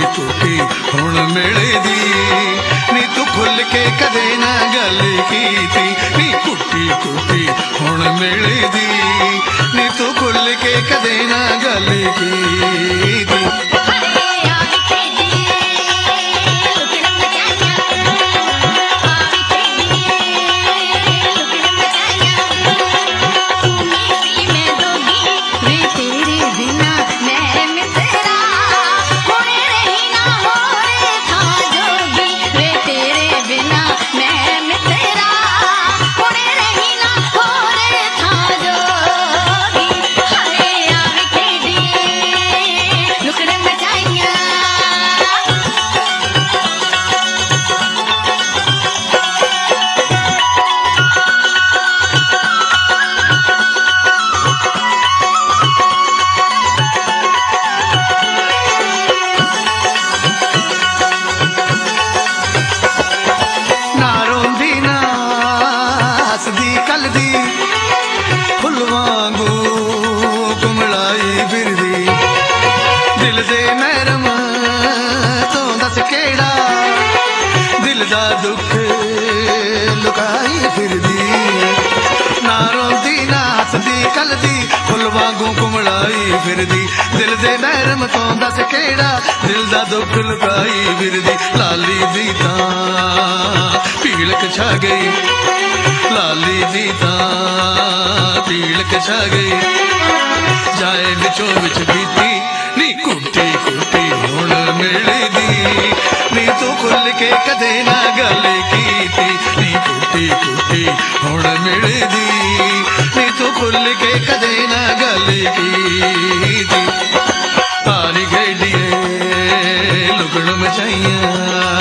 टूटी हुण मिले दी नी तू खुल के कदे ना गल कीती नी टूटी टूटी हुण मिले दी नी तू खुल के कदे ना गल कीती। दिल दे महरम तो दस केड़ा दिल दा दुख लुकाई फिरदी ना रोंदी ना हसदी कलदी फुल वांगू कुमड़ाई फिरदी दिल दे महरम तो दस केड़ा दिल दा दुख लुकाई फिरदी लाली दी तां पीलक छा गई लाली दी तां पीलक छा गई जाए विचों विच बीती नी कुटी कुटी हुण मिले दी नी तू खुल के कदे ना गल कीती नी कुटी कुटी हुण मिले दी नी तू खुल के कदे ना गल कीती। पानी खेडिए लुगड़ मचाइया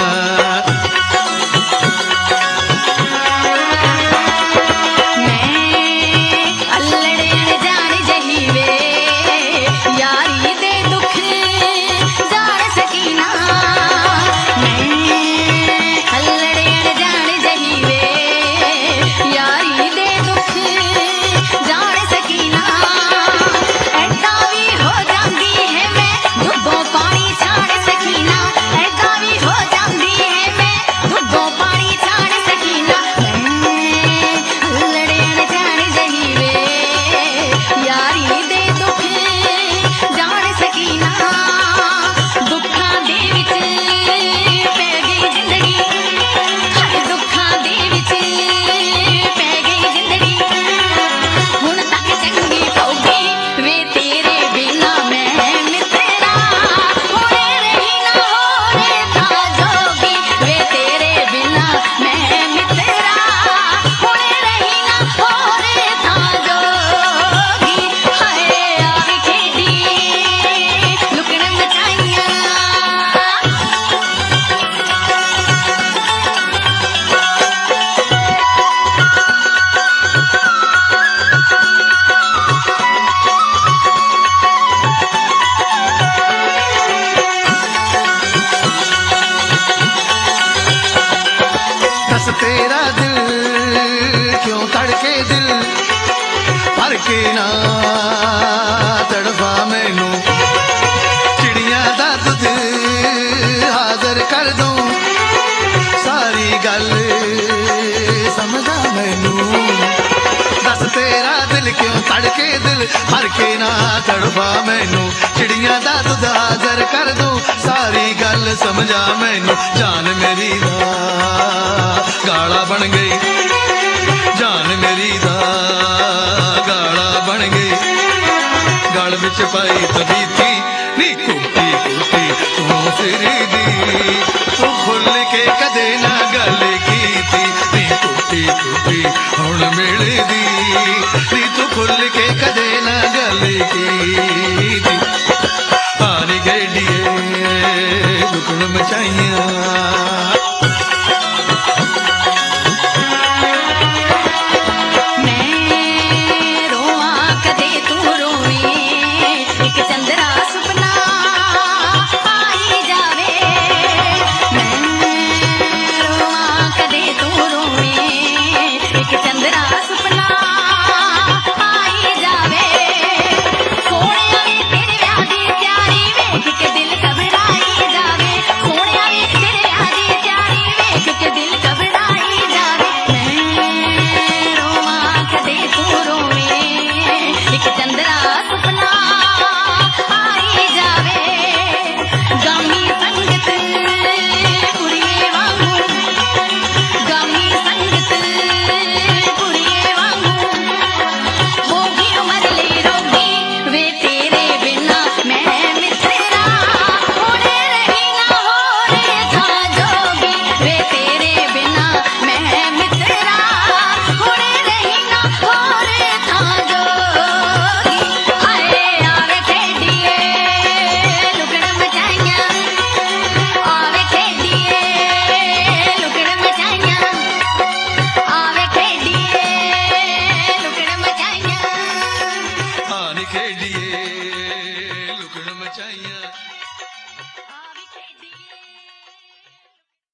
तेरा दिल क्यों तड़के दिल भर के ना तड़फा मैनू चिड़िया दा दुध हाजर कर दूं सारी गल समझा मैनू दस तेरा दिल क्यों तड़के दिल भर के ना तड़फा मैनू चिड़िया दा दुध हाजर कर दूं सारी गल समझा मैनू जान मेरी दा गाड़ा बन गई जान मेरी दा गाड़ा बन गई गल विच पाई तबीती नी कुटी कुटी तू फिर दी तू खुल के कदे ना